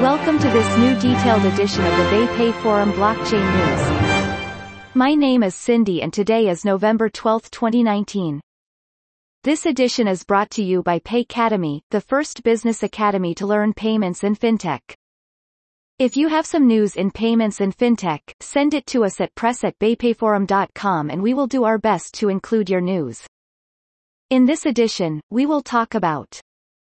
Welcome to this new detailed edition of the BayPay Forum Blockchain News. My name is Cindy and today is November 12, 2019. This edition is brought to you by Paycademy, the first business academy to learn payments and fintech. If you have some news in payments and fintech, send it to us at press@baypayforum.com and we will do our best to include your news. In this edition, we will talk about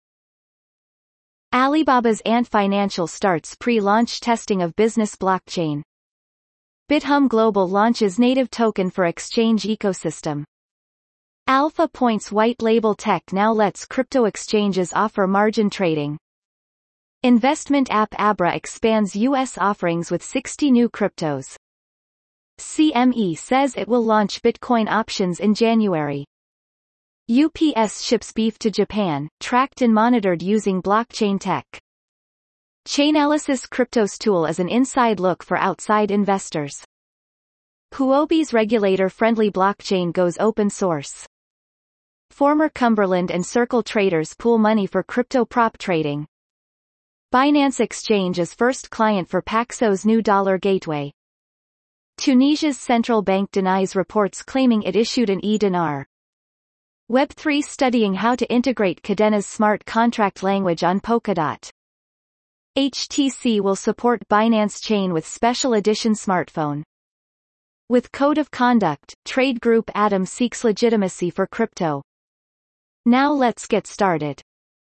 Alibaba's Ant Financial starts pre-launch testing of business blockchain. Bithum Global launches native token for exchange ecosystem. Alpha Points white label tech now lets crypto exchanges offer margin trading. Investment app Abra expands US offerings with 60 new cryptos. CME says it will launch Bitcoin options in January. UPS ships beef to Japan, tracked and monitored using blockchain tech. Chainalysis Cryptos tool is an inside look for outside investors. Huobi's regulator-friendly blockchain goes open source. Former Cumberland and Circle traders pool money for crypto prop trading. Binance Exchange is first client for Paxos new dollar gateway. Tunisia's central bank denies reports claiming it issued an e-dinar. Web3 studying how to integrate Cadena's smart contract language on Polkadot. HTC will support Binance Chain with special edition smartphone. With Code of Conduct, trade group Atom seeks legitimacy for crypto. Now let's get started.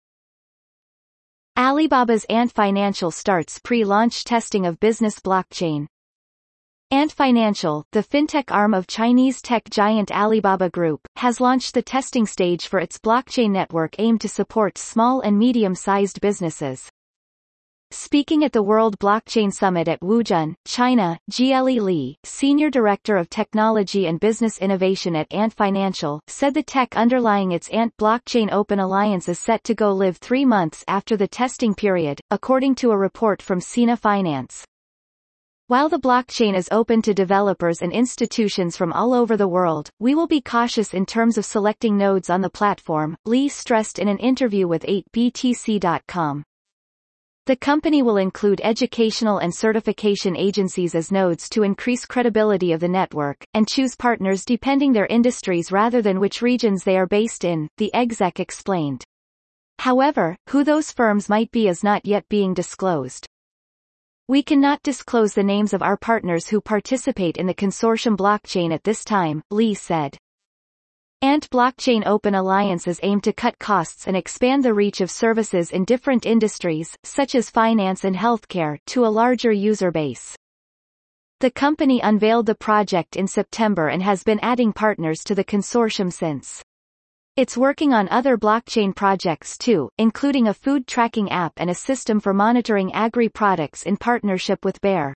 Alibaba's Ant Financial starts pre-launch testing of business blockchain. Ant Financial, the fintech arm of Chinese tech giant Alibaba Group, has launched the testing stage for its blockchain network aimed to support small and medium-sized businesses. Speaking at the World Blockchain Summit at Wuzhen, China, Gle Li, Senior Director of Technology and Business Innovation at Ant Financial, said the tech underlying its Ant Blockchain Open Alliance is set to go live 3 months after the testing period, according to a report from Sina Finance. While the blockchain is open to developers and institutions from all over the world, we will be cautious in terms of selecting nodes on the platform, Li stressed in an interview with 8BTC.com. The company will include educational and certification agencies as nodes to increase credibility of the network, and choose partners depending their industries rather than which regions they are based in, the exec explained. However, who those firms might be is not yet being disclosed. We cannot disclose the names of our partners who participate in the consortium blockchain at this time, Li said. Ant Blockchain Open Alliances aim to cut costs and expand the reach of services in different industries, such as finance and healthcare, to a larger user base. The company unveiled the project in September and has been adding partners to the consortium since. It's working on other blockchain projects too, including a food tracking app and a system for monitoring agri-products in partnership with Bayer.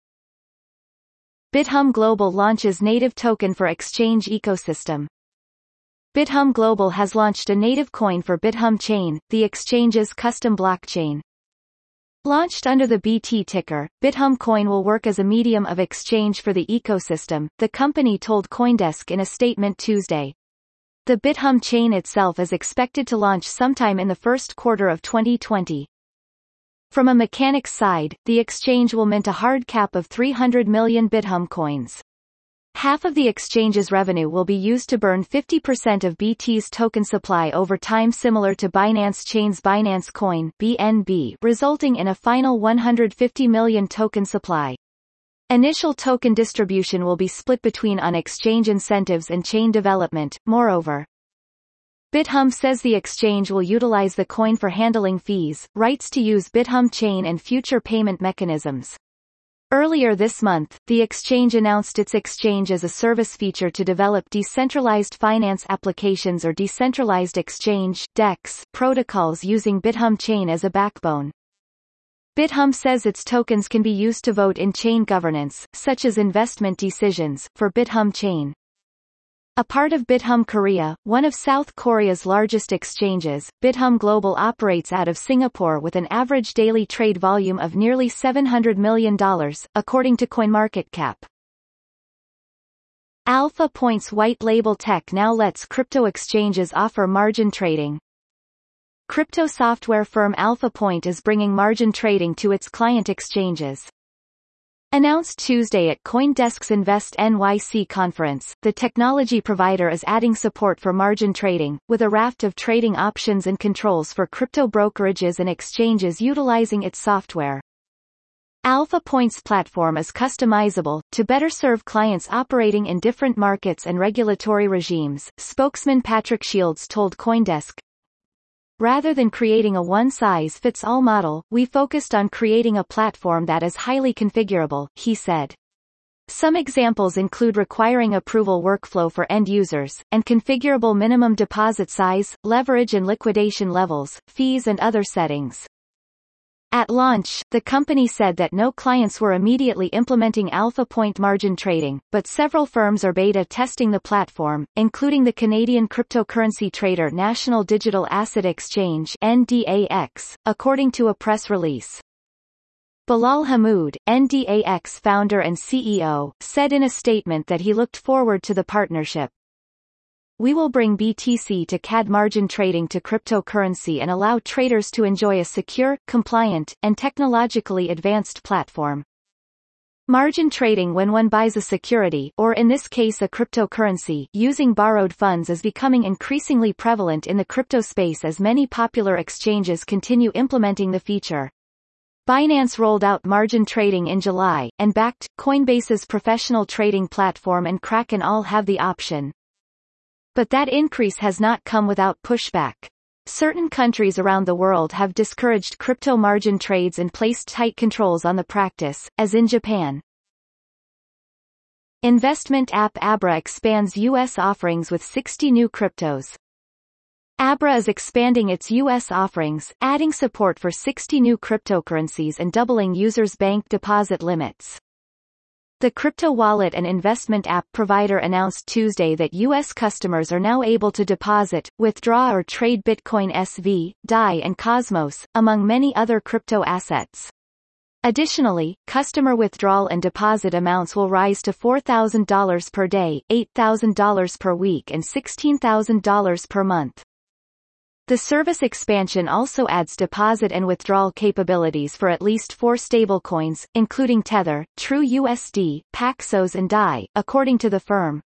Bithum Global launches native token for exchange ecosystem. Bithum Global has launched a native coin for Bithum Chain, the exchange's custom blockchain. Launched under the BT ticker, Bithum Coin will work as a medium of exchange for the ecosystem, the company told CoinDesk in a statement Tuesday. The Bithum chain itself is expected to launch sometime in the first quarter of 2020. From a mechanics side, the exchange will mint a hard cap of 300 million Bithum coins. Half of the exchange's revenue will be used to burn 50% of BT's token supply over time, similar to Binance Chain's Binance Coin (BNB), resulting in a final 150 million token supply. Initial token distribution will be split between on-exchange incentives and chain development. Moreover, Bithum says the exchange will utilize the coin for handling fees, rights to use Bithum Chain and future payment mechanisms. Earlier this month, the exchange announced its exchange as a service feature to develop decentralized finance applications or decentralized exchange (DEX) protocols using Bithum Chain as a backbone. Bithum says its tokens can be used to vote in chain governance, such as investment decisions, for Bithum Chain. A part of Bithum Korea, one of South Korea's largest exchanges, Bithum Global operates out of Singapore with an average daily trade volume of nearly $700 million, according to CoinMarketCap. Alpha Points white label tech now lets crypto exchanges offer margin trading. Crypto software firm Alpha Point is bringing margin trading to its client exchanges. Announced Tuesday at CoinDesk's Invest NYC conference, the technology provider is adding support for margin trading, with a raft of trading options and controls for crypto brokerages and exchanges utilizing its software. Alpha Point's platform is customizable, to better serve clients operating in different markets and regulatory regimes, spokesman Patrick Shields told CoinDesk. Rather than creating a one-size-fits-all model, we focused on creating a platform that is highly configurable, he said. Some examples include requiring approval workflow for end users, and configurable minimum deposit size, leverage and liquidation levels, fees and other settings. At launch, the company said that no clients were immediately implementing Alpha Point margin trading, but several firms are beta testing the platform, including the Canadian cryptocurrency trader National Digital Asset Exchange (NDAX), according to a press release. Bilal Hamoud, NDAX founder and CEO, said in a statement that he looked forward to the partnership. We will bring BTC to CAD margin trading to cryptocurrency and allow traders to enjoy a secure, compliant, and technologically advanced platform. Margin trading when one buys a security, or in this case a cryptocurrency, using borrowed funds is becoming increasingly prevalent in the crypto space as many popular exchanges continue implementing the feature. Binance rolled out margin trading in July, and Bakkt, Coinbase's professional trading platform, and Kraken all have the option. But that increase has not come without pushback. Certain countries around the world have discouraged crypto margin trades and placed tight controls on the practice, as in Japan. Investment app Abra expands U.S. offerings with 60 new cryptos. Abra is expanding its U.S. offerings, adding support for 60 new cryptocurrencies and doubling users' bank deposit limits. The crypto wallet and investment app provider announced Tuesday that U.S. customers are now able to deposit, withdraw or trade Bitcoin SV, DAI and Cosmos, among many other crypto assets. Additionally, customer withdrawal and deposit amounts will rise to $4,000 per day, $8,000 per week and $16,000 per month. The service expansion also adds deposit and withdrawal capabilities for at least 4 stablecoins, including Tether, TrueUSD, Paxos and DAI, according to the firm.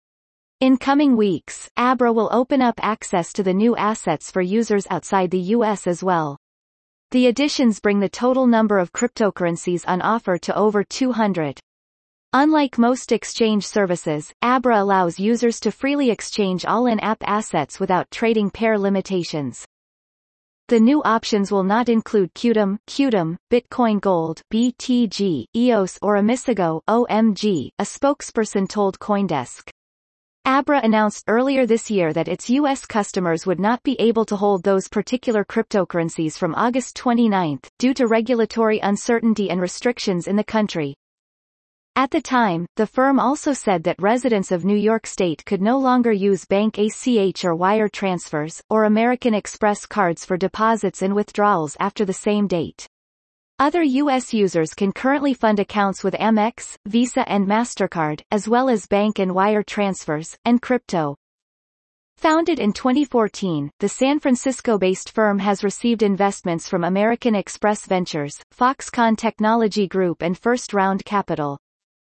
In coming weeks, Abra will open up access to the new assets for users outside the U.S. as well. The additions bring the total number of cryptocurrencies on offer to over 200. Unlike most exchange services, Abra allows users to freely exchange all in-app assets without trading pair limitations. The new options will not include Qtum, Bitcoin Gold, BTG, EOS or Amisago, OMG, a spokesperson told CoinDesk. Abra announced earlier this year that its U.S. customers would not be able to hold those particular cryptocurrencies from August 29, due to regulatory uncertainty and restrictions in the country. At the time, the firm also said that residents of New York State could no longer use bank ACH or wire transfers, or American Express cards for deposits and withdrawals after the same date. Other U.S. users can currently fund accounts with Amex, Visa and MasterCard, as well as bank and wire transfers, and crypto. Founded in 2014, the San Francisco-based firm has received investments from American Express Ventures, Foxconn Technology Group and First Round Capital.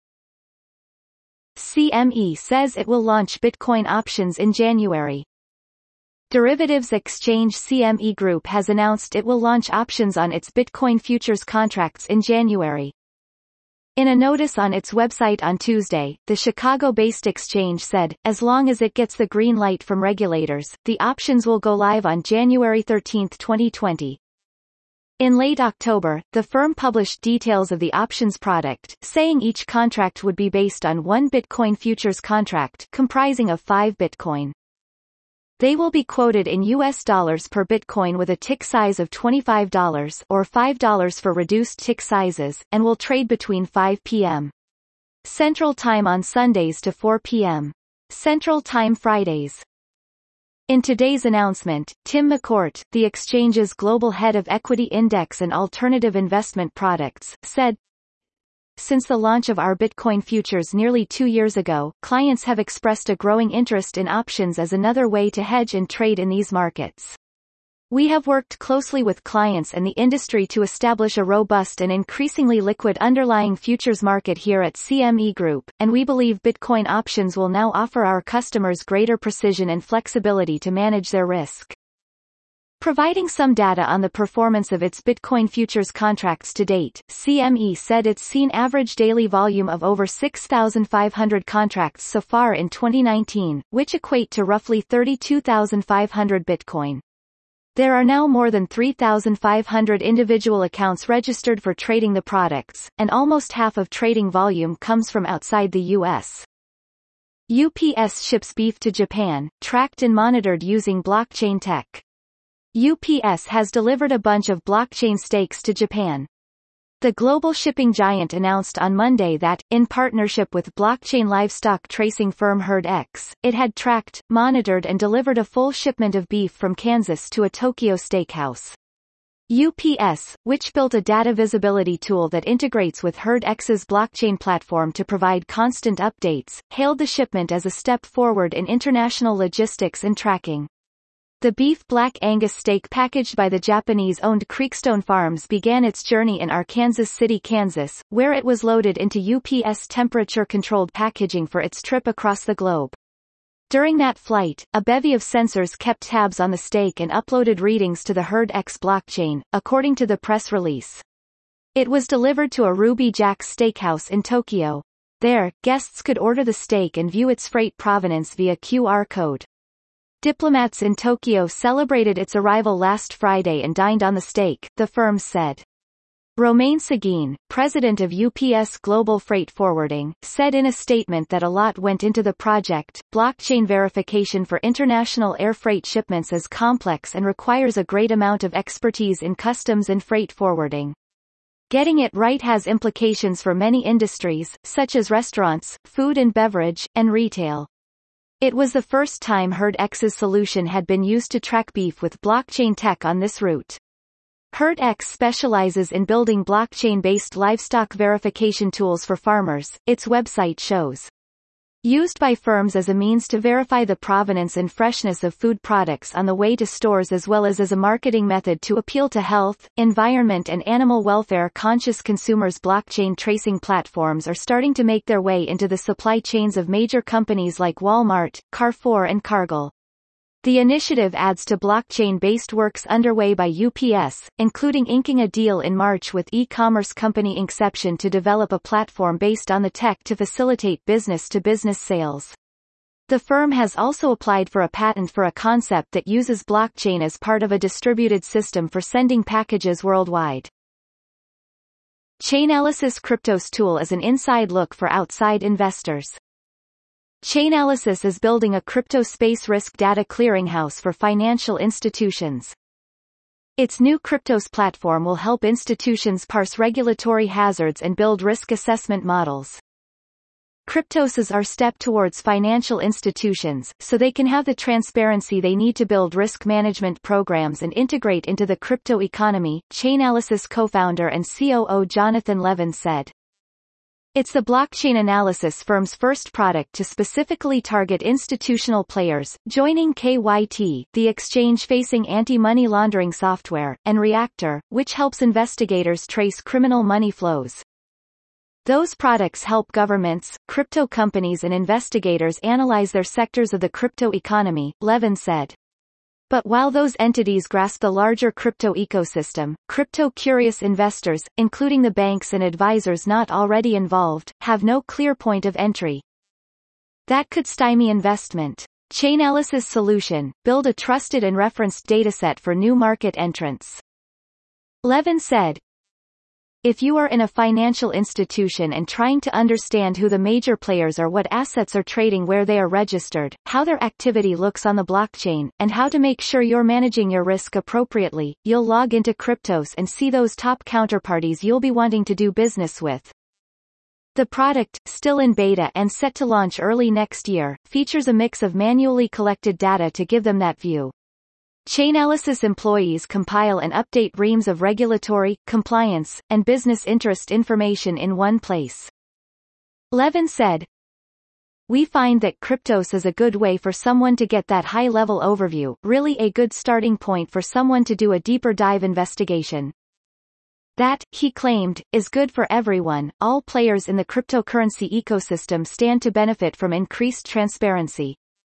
CME says it will launch Bitcoin options in January. Derivatives exchange CME Group has announced it will launch options on its Bitcoin futures contracts in January. In a notice on its website on Tuesday, the Chicago-based exchange said, as long as it gets the green light from regulators, the options will go live on January 13, 2020. In late October, the firm published details of the options product, saying each contract would be based on one Bitcoin futures contract comprising of 5 Bitcoin. They will be quoted in US dollars per Bitcoin with a tick size of $25 or $5 for reduced tick sizes, and will trade between 5 p.m. Central Time on Sundays to 4 p.m. Central Time Fridays. In today's announcement, Tim McCourt, the exchange's global head of equity index and alternative investment products, said, "Since the launch of our Bitcoin futures nearly 2 years ago, clients have expressed a growing interest in options as another way to hedge and trade in these markets. We have worked closely with clients and the industry to establish a robust and increasingly liquid underlying futures market here at CME Group, and we believe Bitcoin options will now offer our customers greater precision and flexibility to manage their risk. Providing some data on the performance of its Bitcoin futures contracts to date, CME said it's seen average daily volume of over 6,500 contracts so far in 2019, which equate to roughly 32,500 Bitcoin. There are now more than 3,500 individual accounts registered for trading the products, and almost half of trading volume comes from outside the U.S. UPS ships beef to Japan, tracked and monitored using blockchain tech. UPS has delivered a bunch of blockchain steaks to Japan. The global shipping giant announced on Monday that, in partnership with blockchain livestock tracing firm HerdX, it had tracked, monitored and delivered a full shipment of beef from Kansas to a Tokyo steakhouse. UPS, which built a data visibility tool that integrates with HerdX's blockchain platform to provide constant updates, hailed the shipment as a step forward in international logistics and tracking. The beef Black Angus steak packaged by the Japanese-owned Creekstone Farms began its journey in Arkansas City, Kansas, where it was loaded into UPS temperature-controlled packaging for its trip across the globe. During that flight, a bevy of sensors kept tabs on the steak and uploaded readings to the HerdX blockchain, according to the press release. It was delivered to a Ruby Jack's steakhouse in Tokyo. There, guests could order the steak and view its freight provenance via QR code. Diplomats in Tokyo celebrated its arrival last Friday and dined on the steak, the firm said. Romain Seguin, president of UPS Global Freight Forwarding, said in a statement that a lot went into the project. Blockchain verification for international air freight shipments is complex and requires a great amount of expertise in customs and freight forwarding. Getting it right has implications for many industries, such as restaurants, food and beverage, and retail. It was the first time HerdX's solution had been used to track beef with blockchain tech on this route. HerdX specializes in building blockchain-based livestock verification tools for farmers, its website shows. Used by firms as a means to verify the provenance and freshness of food products on the way to stores as well as a marketing method to appeal to health, environment and animal welfare conscious consumers. Blockchain tracing platforms are starting to make their way into the supply chains of major companies like Walmart, Carrefour and Cargill. The initiative adds to blockchain-based works underway by UPS, including inking a deal in March with e-commerce company Inxeption to develop a platform based on the tech to facilitate business-to-business sales. The firm has also applied for a patent for a concept that uses blockchain as part of a distributed system for sending packages worldwide. Chainalysis Cryptos tool is an inside look for outside investors. Chainalysis is building a crypto space risk data clearinghouse for financial institutions. Its new Cryptos platform will help institutions parse regulatory hazards and build risk assessment models. Cryptos is our step towards financial institutions, so they can have the transparency they need to build risk management programs and integrate into the crypto economy, Chainalysis co-founder and COO Jonathan Levin said. It's the blockchain analysis firm's first product to specifically target institutional players, joining KYT, the exchange-facing anti-money laundering software, and Reactor, which helps investigators trace criminal money flows. Those products help governments, crypto companies and investigators analyze their sectors of the crypto economy, Levin said. But while those entities grasp the larger crypto ecosystem, crypto-curious investors, including the banks and advisors not already involved, have no clear point of entry. That could stymie investment. Chainalysis solution, build a trusted and referenced dataset for new market entrants. Levin said, if you are in a financial institution and trying to understand who the major players are, what assets are trading, where they are registered, how their activity looks on the blockchain, and how to make sure you're managing your risk appropriately, you'll log into Cryptos and see those top counterparties you'll be wanting to do business with. The product, still in beta and set to launch early next year, features a mix of manually collected data to give them that view. Chainalysis employees compile and update reams of regulatory, compliance, and business interest information in one place. Levin said, We find that Kryptos is a good way for someone to get that high-level overview, really a good starting point for someone to do a deeper dive investigation. That, he claimed, is good for everyone. All players in the cryptocurrency ecosystem stand to benefit from increased transparency.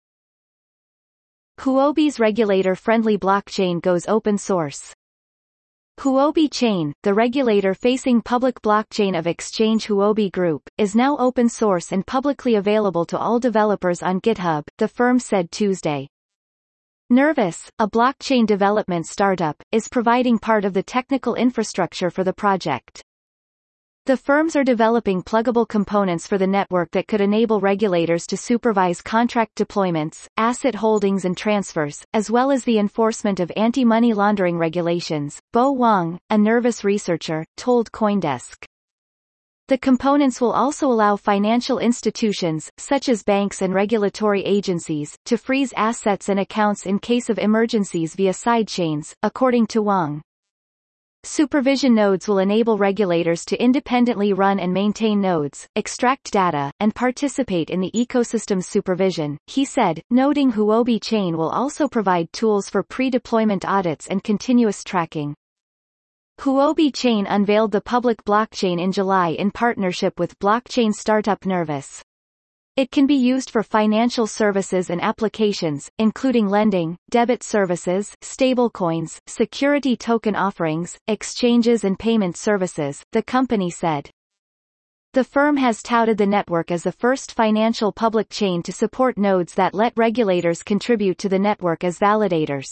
Huobi's regulator-friendly blockchain goes open source. Huobi Chain, the regulator-facing public blockchain of exchange Huobi Group, is now open source and publicly available to all developers on GitHub, the firm said Tuesday. Nervous, a blockchain development startup, is providing part of the technical infrastructure for the project. The firms are developing pluggable components for the network that could enable regulators to supervise contract deployments, asset holdings and transfers, as well as the enforcement of anti-money laundering regulations, Bo Wang, a Nervous researcher, told CoinDesk. The components will also allow financial institutions, such as banks and regulatory agencies, to freeze assets and accounts in case of emergencies via sidechains, according to Wang. Supervision nodes will enable regulators to independently run and maintain nodes, extract data, and participate in the ecosystem's supervision, he said, noting Huobi Chain will also provide tools for pre-deployment audits and continuous tracking. Huobi Chain unveiled the public blockchain in July in partnership with blockchain startup Nervous. It can be used for financial services and applications, including lending, debit services, stablecoins, security token offerings, exchanges and payment services, the company said. The firm has touted the network as the first financial public chain to support nodes that let regulators contribute to the network as validators.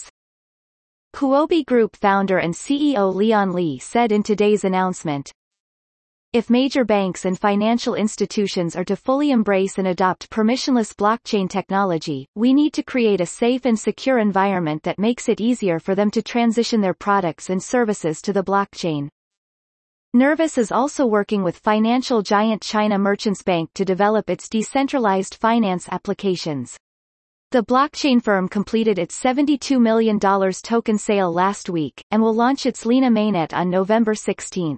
Huobi Group founder and CEO Leon Li said in today's announcement, if major banks and financial institutions are to fully embrace and adopt permissionless blockchain technology, we need to create a safe and secure environment that makes it easier for them to transition their products and services to the blockchain. Nervous is also working with financial giant China Merchants Bank to develop its decentralized finance applications. The blockchain firm completed its $72 million token sale last week, and will launch its Lena mainnet on November 16.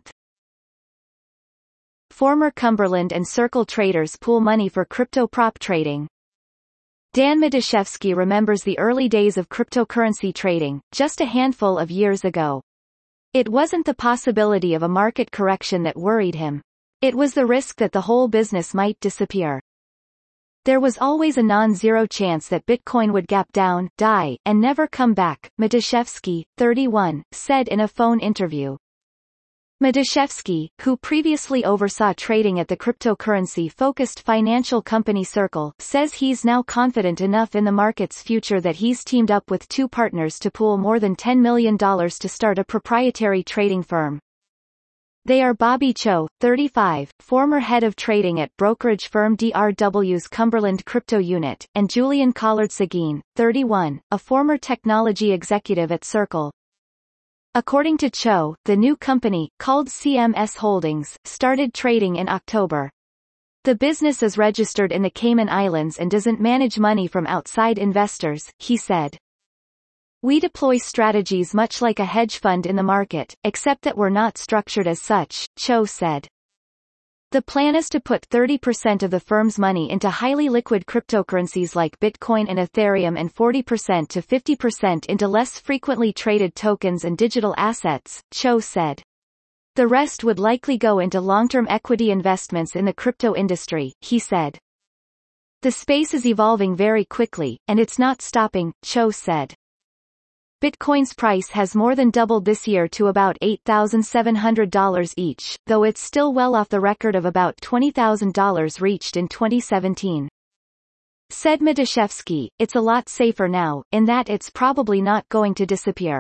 Former Cumberland and Circle traders pool money for crypto prop trading. Dan Matuszewski remembers the early days of cryptocurrency trading, just a handful of years ago. It wasn't the possibility of a market correction that worried him. It was the risk that the whole business might disappear. There was always a non-zero chance that Bitcoin would gap down, die, and never come back, Matuszewski, 31, said in a phone interview. Matuszewski, who previously oversaw trading at the cryptocurrency-focused financial company Circle, says he's now confident enough in the market's future that he's teamed up with two partners to pool more than $10 million to start a proprietary trading firm. They are Bobby Cho, 35, former head of trading at brokerage firm DRW's Cumberland Crypto Unit, and Julian Collard-Seguin, 31, a former technology executive at Circle. According to Cho, the new company, called CMS Holdings, started trading in October. The business is registered in the Cayman Islands and doesn't manage money from outside investors, he said. We deploy strategies much like a hedge fund in the market, except that we're not structured as such, Cho said. The plan is to put 30% of the firm's money into highly liquid cryptocurrencies like Bitcoin and Ethereum and 40% to 50% into less frequently traded tokens and digital assets, Cho said. The rest would likely go into long-term equity investments in the crypto industry, he said. The space is evolving very quickly, and it's not stopping, Cho said. Bitcoin's price has more than doubled this year to about $8,700 each, though it's still well off the record of about $20,000 reached in 2017. Said Matuszewski, it's a lot safer now, in that it's probably not going to disappear.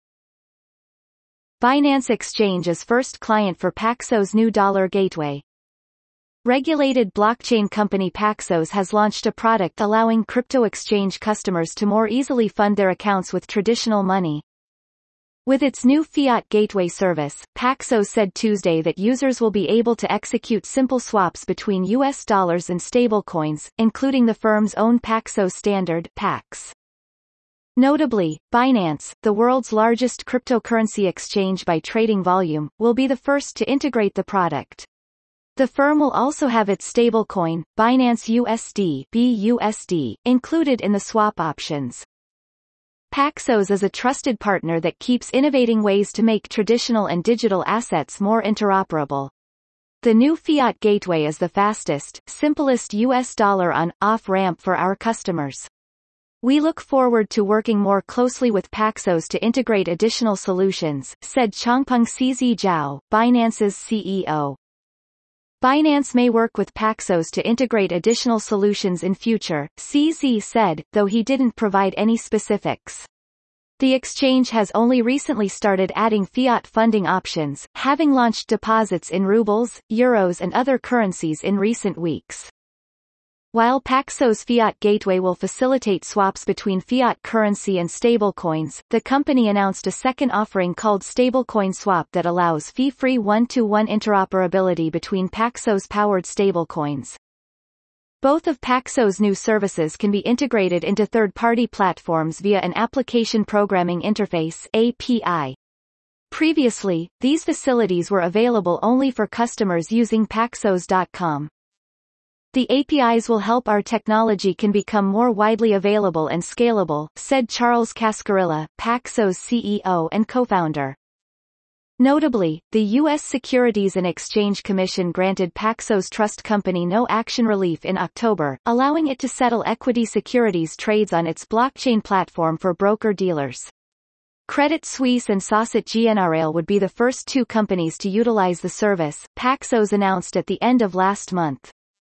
Binance Exchange is first client for Paxos new dollar gateway. Regulated blockchain company Paxos has launched a product allowing crypto exchange customers to more easily fund their accounts with traditional money. With its new fiat gateway service, Paxos said Tuesday that users will be able to execute simple swaps between US dollars and stablecoins, including the firm's own Paxos Standard (PAX). Notably, Binance, the world's largest cryptocurrency exchange by trading volume, will be the first to integrate the product. The firm will also have its stablecoin, Binance USD (BUSD), included in the swap options. Paxos is a trusted partner that keeps innovating ways to make traditional and digital assets more interoperable. The new fiat gateway is the fastest, simplest US dollar on-off ramp for our customers. We look forward to working more closely with Paxos to integrate additional solutions, said Changpeng CZ Zhao, Binance's CEO. Binance may work with Paxos to integrate additional solutions in future, CZ said, though he didn't provide any specifics. The exchange has only recently started adding fiat funding options, having launched deposits in rubles, euros and other currencies in recent weeks. While Paxos Fiat Gateway will facilitate swaps between fiat currency and stablecoins, the company announced a second offering called Stablecoin Swap that allows fee-free one-to-one interoperability between Paxos-powered stablecoins. Both of Paxos' new services can be integrated into third-party platforms via an Application Programming Interface (API). Previously, these facilities were available only for customers using Paxos.com. The APIs will help our technology can become more widely available and scalable, said Charles Cascarilla, Paxos CEO and co-founder. Notably, the U.S. Securities and Exchange Commission granted Paxos Trust Company no action relief in October, allowing it to settle equity securities trades on its blockchain platform for broker-dealers. Credit Suisse and Société Générale would be the first two companies to utilize the service, Paxos announced at the end of last month.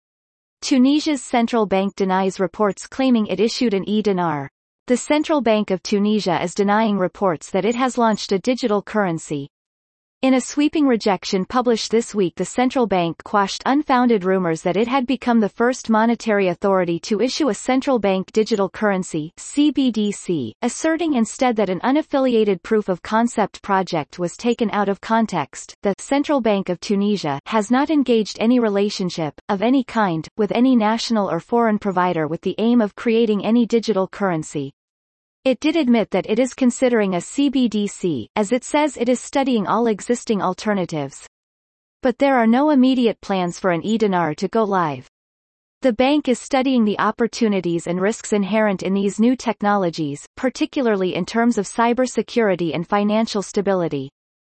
Tunisia's central bank denies reports claiming it issued an e-dinar. The Central Bank of Tunisia is denying reports that it has launched a digital currency. In a sweeping rejection published this week, the central bank quashed unfounded rumors that it had become the first monetary authority to issue a central bank digital currency (CBDC), asserting instead that an unaffiliated proof of concept project was taken out of context. The Central Bank of Tunisia has not engaged any relationship, of any kind, with any national or foreign provider with the aim of creating any digital currency. It did admit that it is considering a CBDC, as it says it is studying all existing alternatives. But there are no immediate plans for an e-dinar to go live. The bank is studying the opportunities and risks inherent in these new technologies, particularly in terms of cybersecurity and financial stability.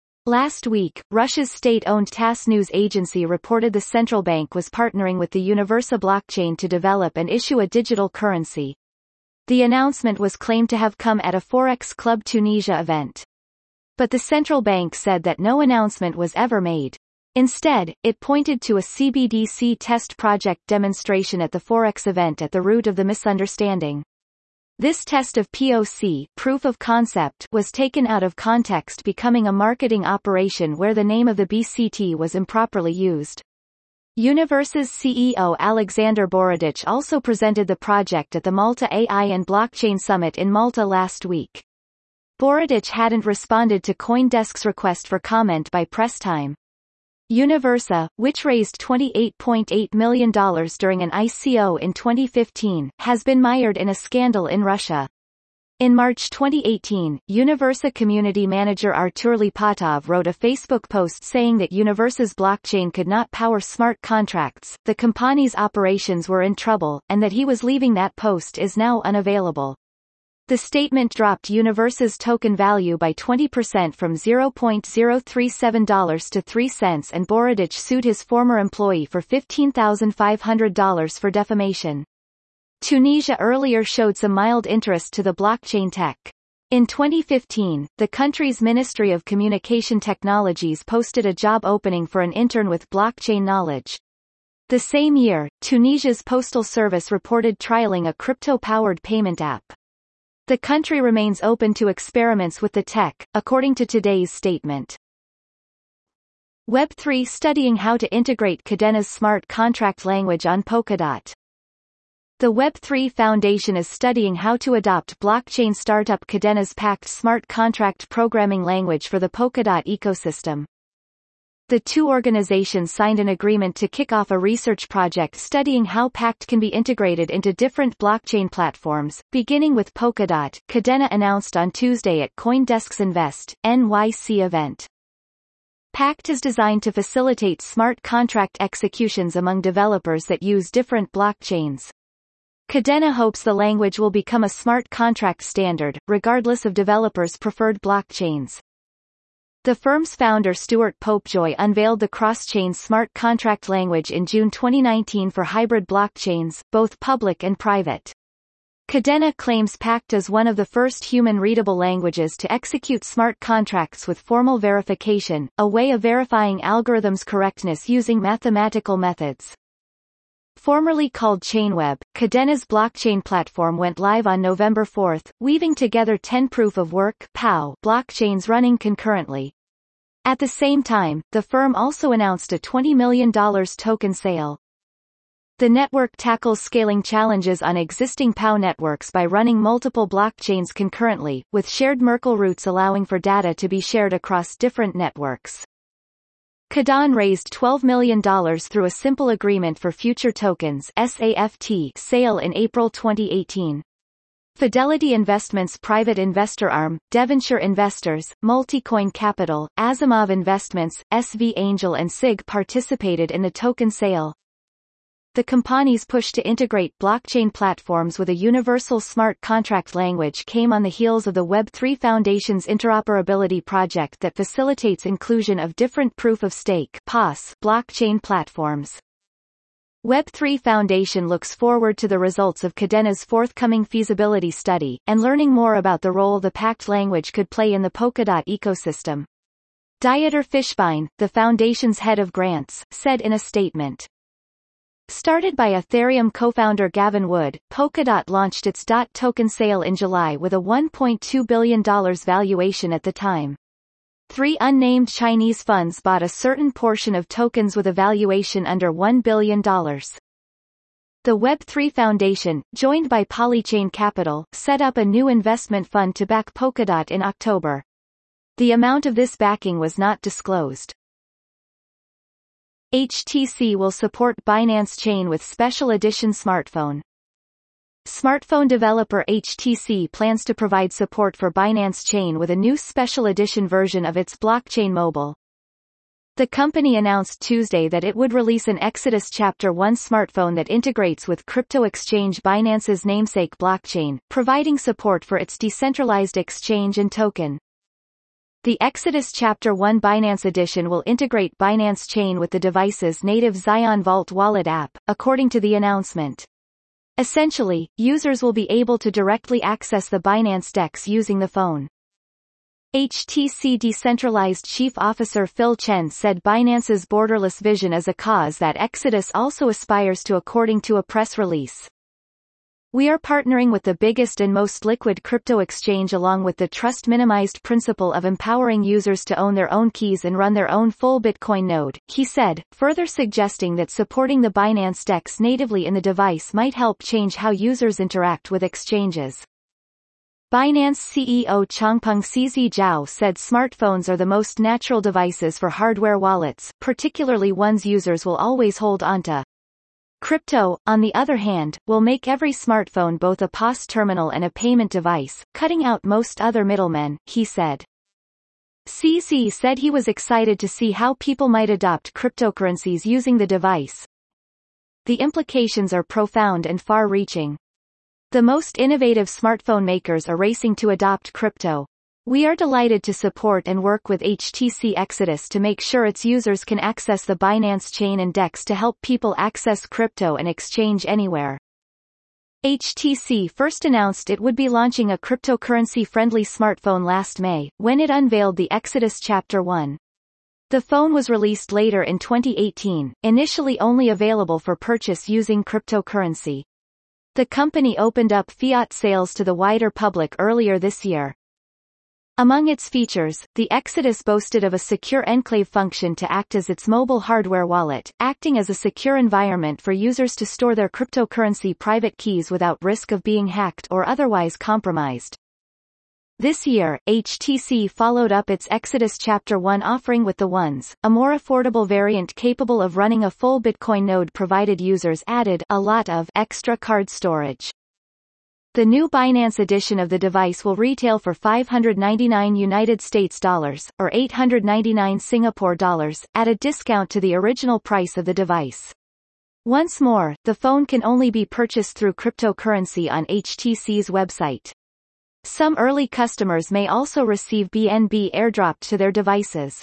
Last week, Russia's state-owned TASS news agency reported the central bank was partnering with the Universa blockchain to develop and issue a digital currency. The announcement was claimed to have come at a Forex Club Tunisia event. But the central bank said that no announcement was ever made. Instead, it pointed to a CBDC test project demonstration at the Forex event at the root of the misunderstanding. This test of POC, proof of concept, was taken out of context, becoming a marketing operation where the name of the BCT was improperly used. Universa's CEO Alexander Borodich also presented the project at the Malta AI and Blockchain Summit in Malta last week. Borodich hadn't responded to CoinDesk's request for comment by press time. Universa, which raised $28.8 million during an ICO in 2015, has been mired in a scandal in Russia. In March 2018, Universa community manager Artur Lipatov wrote a Facebook post saying that Universa's blockchain could not power smart contracts, the company's operations were in trouble, and that he was leaving. That post is now unavailable. The statement dropped Universa's token value by 20% from $0.037 to 3 cents, and Borodich sued his former employee for $15,500 for defamation. Tunisia earlier showed some mild interest to the blockchain tech. In 2015, the country's Ministry of Communication Technologies posted a job opening for an intern with blockchain knowledge. The same year, Tunisia's postal service reported trialing a crypto-powered payment app. The country remains open to experiments with the tech, according to today's statement. Web3 studying how to integrate Kadena's smart contract language on Polkadot. The Web3 Foundation is studying how to adopt blockchain startup Kadena's Pact smart contract programming language for the Polkadot ecosystem. The two organizations signed an agreement to kick off a research project studying how Pact can be integrated into different blockchain platforms, beginning with Polkadot, Kadena announced on Tuesday at CoinDesk's Invest, NYC event. Pact is designed to facilitate smart contract executions among developers that use different blockchains. Kadena hopes the language will become a smart contract standard, regardless of developers' preferred blockchains. The firm's founder Stuart Popejoy unveiled the cross-chain smart contract language in June 2019 for hybrid blockchains, both public and private. Kadena claims Pact is one of the first human-readable languages to execute smart contracts with formal verification, a way of verifying algorithms' correctness using mathematical methods. Formerly called Chainweb, Kadena's blockchain platform went live on November 4, weaving together 10 proof-of-work (POW) blockchains running concurrently. At the same time, the firm also announced a $20 million token sale. The network tackles scaling challenges on existing POW networks by running multiple blockchains concurrently, with shared Merkle roots allowing for data to be shared across different networks. Kadena raised $12 million through a simple agreement for future tokens (SAFT) sale in April 2018. Fidelity Investments' private investor arm, Devonshire Investors, Multicoin Capital, Asimov Investments, SV Angel and SIG participated in the token sale. The company's push to integrate blockchain platforms with a universal smart contract language came on the heels of the Web3 Foundation's interoperability project that facilitates inclusion of different proof-of-stake (POS) blockchain platforms. Web3 Foundation looks forward to the results of Kadena's forthcoming feasibility study, and learning more about the role the Pact language could play in the Polkadot ecosystem. Dieter Fischbein, the foundation's head of grants, said in a statement. Started by Ethereum co-founder Gavin Wood, Polkadot launched its DOT token sale in July with a $1.2 billion valuation at the time. 3 unnamed Chinese funds bought a certain portion of tokens with a valuation under $1 billion. The Web3 Foundation, joined by Polychain Capital, set up a new investment fund to back Polkadot in October. The amount of this backing was not disclosed. HTC will support Binance Chain with special edition smartphone. Smartphone developer HTC plans to provide support for Binance Chain with a new special edition version of its blockchain mobile. The company announced Tuesday that it would release an Exodus Chapter 1 smartphone that integrates with crypto exchange Binance's namesake blockchain, providing support for its decentralized exchange and token. The Exodus Chapter 1 Binance Edition will integrate Binance Chain with the device's native Zion Vault wallet app, according to the announcement. Essentially, users will be able to directly access the Binance DEX using the phone. HTC Decentralized Chief Officer Phil Chen said Binance's borderless vision is a cause that Exodus also aspires to, according to a press release. We are partnering with the biggest and most liquid crypto exchange along with the trust-minimized principle of empowering users to own their own keys and run their own full Bitcoin node, he said, further suggesting that supporting the Binance DEX natively in the device might help change how users interact with exchanges. Binance CEO Changpeng CZ Zhao said smartphones are the most natural devices for hardware wallets, particularly ones users will always hold onto. Crypto, on the other hand, will make every smartphone both a POS terminal and a payment device, cutting out most other middlemen, he said. CZ said he was excited to see how people might adopt cryptocurrencies using the device. The implications are profound and far-reaching. The most innovative smartphone makers are racing to adopt crypto. We are delighted to support and work with HTC Exodus to make sure its users can access the Binance Chain and DEX to help people access crypto and exchange anywhere. HTC first announced it would be launching a cryptocurrency-friendly smartphone last May, when it unveiled the Exodus Chapter 1. The phone was released later in 2018, initially only available for purchase using cryptocurrency. The company opened up fiat sales to the wider public earlier this year. Among its features, the Exodus boasted of a secure enclave function to act as its mobile hardware wallet, acting as a secure environment for users to store their cryptocurrency private keys without risk of being hacked or otherwise compromised. This year, HTC followed up its Exodus Chapter 1 offering with the Ones, a more affordable variant capable of running a full Bitcoin node provided users added a lot of extra card storage. The new Binance edition of the device will retail for $599 or 899 Singapore dollars, at a discount to the original price of the device. Once more, the phone can only be purchased through cryptocurrency on HTC's website. Some early customers may also receive BNB airdropped to their devices.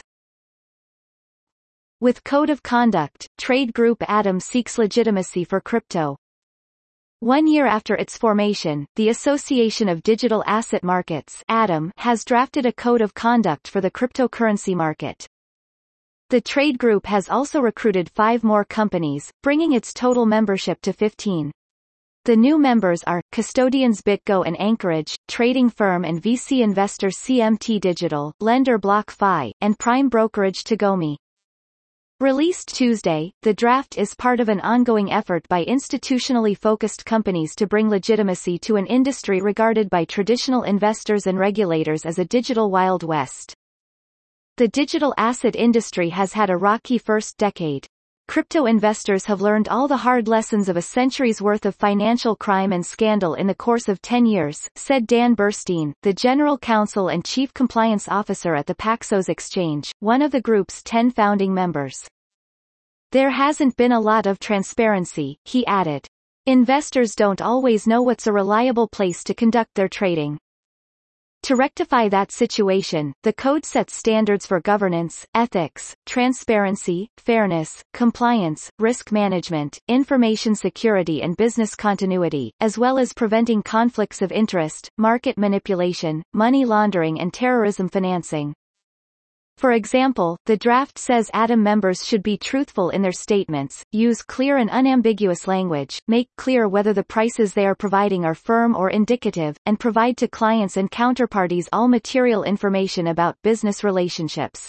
With Code of Conduct, trade group Atom seeks legitimacy for crypto. 1 year after its formation, the Association of Digital Asset Markets (ADM) has drafted a code of conduct for the cryptocurrency market. The trade group has also recruited 5 more companies, bringing its total membership to 15. The new members are Custodians BitGo and Anchorage, trading firm and VC investor CMT Digital, lender BlockFi, and prime brokerage Tagomi. Released Tuesday, the draft is part of an ongoing effort by institutionally focused companies to bring legitimacy to an industry regarded by traditional investors and regulators as a digital Wild West. The digital asset industry has had a rocky first decade. Crypto investors have learned all the hard lessons of a century's worth of financial crime and scandal in the course of 10 years, said Dan Burstein, the General Counsel and Chief Compliance Officer at the Paxos Exchange, one of the group's 10 founding members. There hasn't been a lot of transparency, he added. Investors don't always know what's a reliable place to conduct their trading. To rectify that situation, the code sets standards for governance, ethics, transparency, fairness, compliance, risk management, information security and business continuity, as well as preventing conflicts of interest, market manipulation, money laundering and terrorism financing. For example, the draft says ADM members should be truthful in their statements, use clear and unambiguous language, make clear whether the prices they are providing are firm or indicative, and provide to clients and counterparties all material information about business relationships.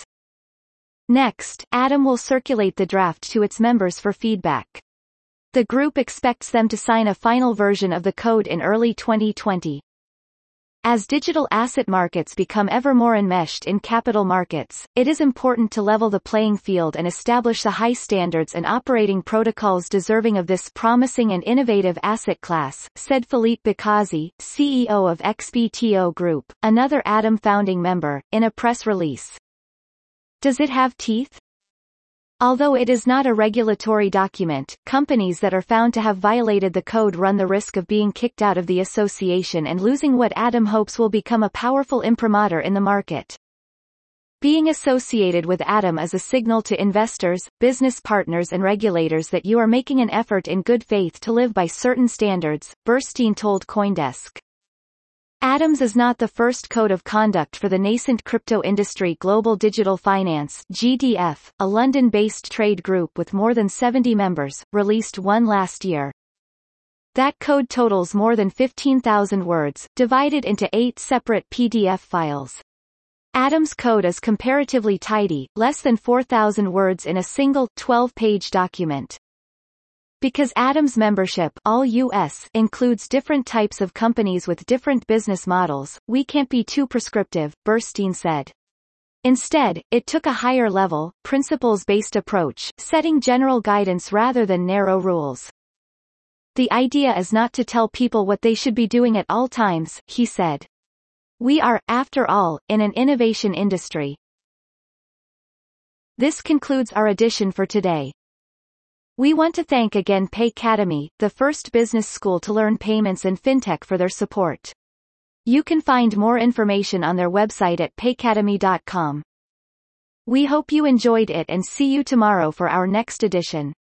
Next, ADM will circulate the draft to its members for feedback. The group expects them to sign a final version of the code in early 2020. As digital asset markets become ever more enmeshed in capital markets, it is important to level the playing field and establish the high standards and operating protocols deserving of this promising and innovative asset class, said Philippe Bicazzi, CEO of XBTO Group, another ADM founding member, in a press release. Does it have teeth? Although it is not a regulatory document, companies that are found to have violated the code run the risk of being kicked out of the association and losing what ADM hopes will become a powerful imprimatur in the market. Being associated with ADM is a signal to investors, business partners and regulators that you are making an effort in good faith to live by certain standards, Burstein told CoinDesk. ADM's is not the first code of conduct for the nascent crypto industry. Global Digital Finance (GDF), a London-based trade group with more than 70 members, released one last year. That code totals more than 15,000 words, divided into 8 separate PDF files. ADM's code is comparatively tidy, less than 4,000 words in a single, 12-page document. Because ADM's membership all US includes different types of companies with different business models, we can't be too prescriptive, Burstein said. Instead, it took a higher-level, principles-based approach, setting general guidance rather than narrow rules. The idea is not to tell people what they should be doing at all times, he said. We are, after all, in an innovation industry. This concludes our edition for today. We want to thank again Paycademy, the first business school to learn payments and fintech, for their support. You can find more information on their website at paycademy.com. We hope you enjoyed it and see you tomorrow for our next edition.